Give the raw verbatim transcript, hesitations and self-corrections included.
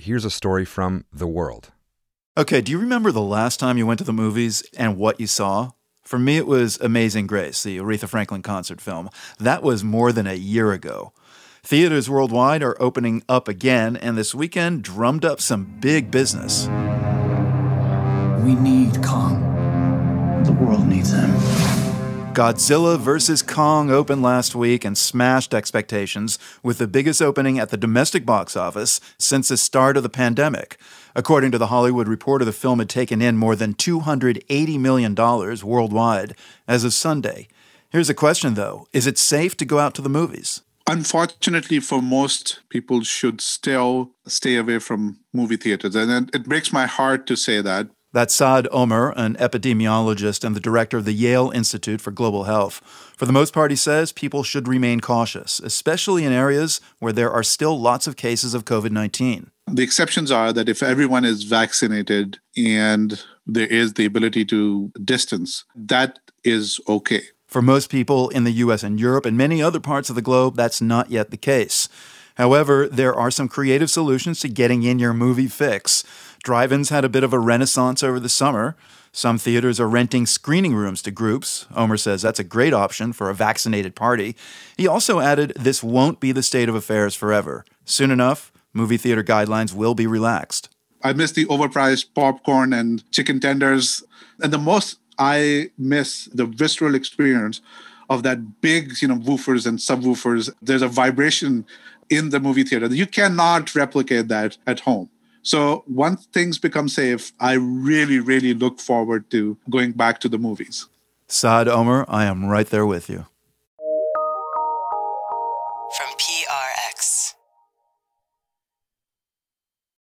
here's a story from The World. Okay, do you remember the last time you went to the movies and what you saw? For me, it was Amazing Grace, the Aretha Franklin concert film. That was more than a year ago. Theaters worldwide are opening up again, and this weekend drummed up some big business. We need Kong. The world needs him. Godzilla versus. Kong opened last week and smashed expectations with the biggest opening at the domestic box office since the start of the pandemic. According to The Hollywood Reporter, the film had taken in more than two hundred eighty million dollars worldwide as of Sunday. Here's a question, though. Is it safe to go out to the movies? Unfortunately, for most people, should still stay away from movie theaters. And it breaks my heart to say that. That's Saad Omer, an epidemiologist and the director of the Yale Institute for Global Health. For the most part, he says people should remain cautious, especially in areas where there are still lots of cases of covid nineteen. The exceptions are that if everyone is vaccinated and there is the ability to distance, that is okay. For most people in the U S and Europe and many other parts of the globe, that's not yet the case. However, there are some creative solutions to getting in your movie fix. Drive-ins had a bit of a renaissance over the summer. Some theaters are renting screening rooms to groups. Omer says that's a great option for a vaccinated party. He also added this won't be the state of affairs forever. Soon enough, movie theater guidelines will be relaxed. I miss the overpriced popcorn and chicken tenders. And the most I miss the visceral experience of that big, you know, woofers and subwoofers. There's a vibration in the movie theater. You cannot replicate that at home. So once things become safe, I really, really look forward to going back to the movies. Saad Omer, I am right there with you.